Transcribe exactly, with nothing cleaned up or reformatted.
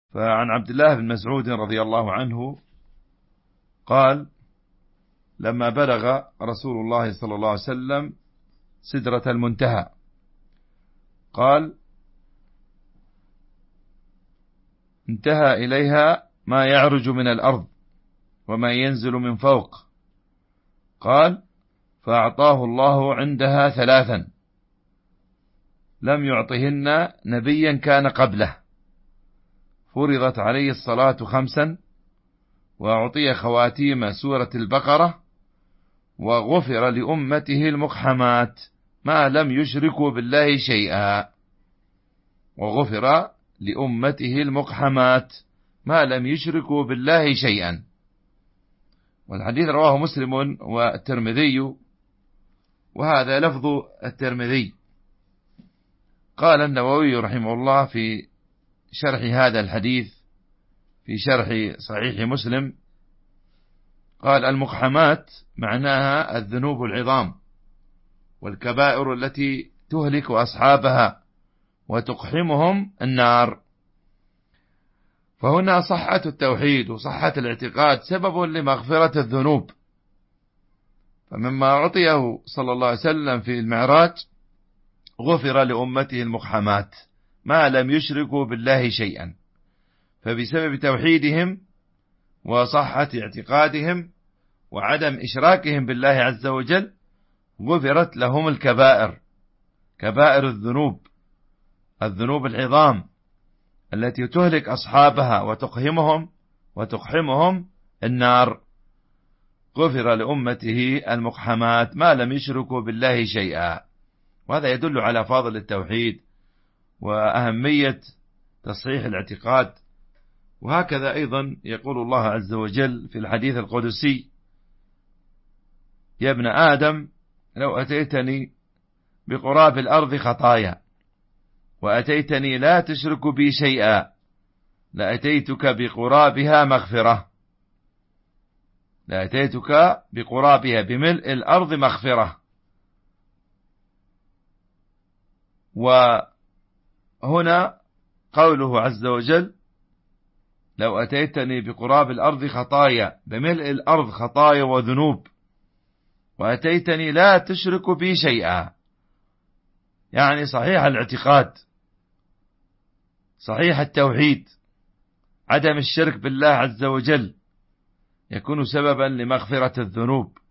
فعن عبد الله بن مسعود رضي الله عنه قال: لما بلغ رسول الله صلى الله عليه وسلم سدرة المنتهى قال: انتهى إليها ما يعرج من الأرض وما ينزل من فوق. قال: فأعطاه الله عندها ثلاثا لم يعطهن نبيا كان قبله: فرضت عليه الصلاة خمسا، وأعطي خواتيم سورة البقرة، وغفر لأمته المقحمات ما لم يشركوا بالله شيئا. وغفر لأمته المقحمات ما لم يشركوا بالله شيئا. والحديث رواه مسلم والترمذي، وهذا لفظ الترمذي. قال النووي رحمه الله في شرح هذا الحديث في شرح صحيح مسلم، قال: المقحمات معناها الذنوب العظام والكبائر التي تهلك أصحابها وتقحمهم النار. فهنا صحة التوحيد وصحة الاعتقاد سبب لمغفرة الذنوب. فمما أعطيه صلى الله عليه وسلم في المعراج غفر لأمته المقحمات ما لم يشركوا بالله شيئا، فبسبب توحيدهم وصحة اعتقادهم وعدم إشراكهم بالله عز وجل غفرت لهم الكبائر، كبائر الذنوب، الذنوب العظام التي تهلك أصحابها وتقهمهم وتقحمهم النار. غفر لأمته المقحمات ما لم يشركوا بالله شيئا. وهذا يدل على فضل التوحيد وأهمية تصحيح الاعتقاد. وهكذا أيضا يقول الله عز وجل في الحديث القدسي: يا ابن آدم لو أتيتني بقراب الأرض خطايا وأتيتني لا تشرك بي شيئا لأتيتك بقرابها مغفرة. لأتيتك بقرابها بملء الأرض مغفرة. وهنا قوله عز وجل: لو أتيتني بقراب الأرض خطايا، بملء الأرض خطايا وذنوب، وأتيتني لا تشرك بي شيئا. يعني صحيح الاعتقاد، صحيح التوحيد، عدم الشرك بالله عز وجل يكون سببا لمغفرة الذنوب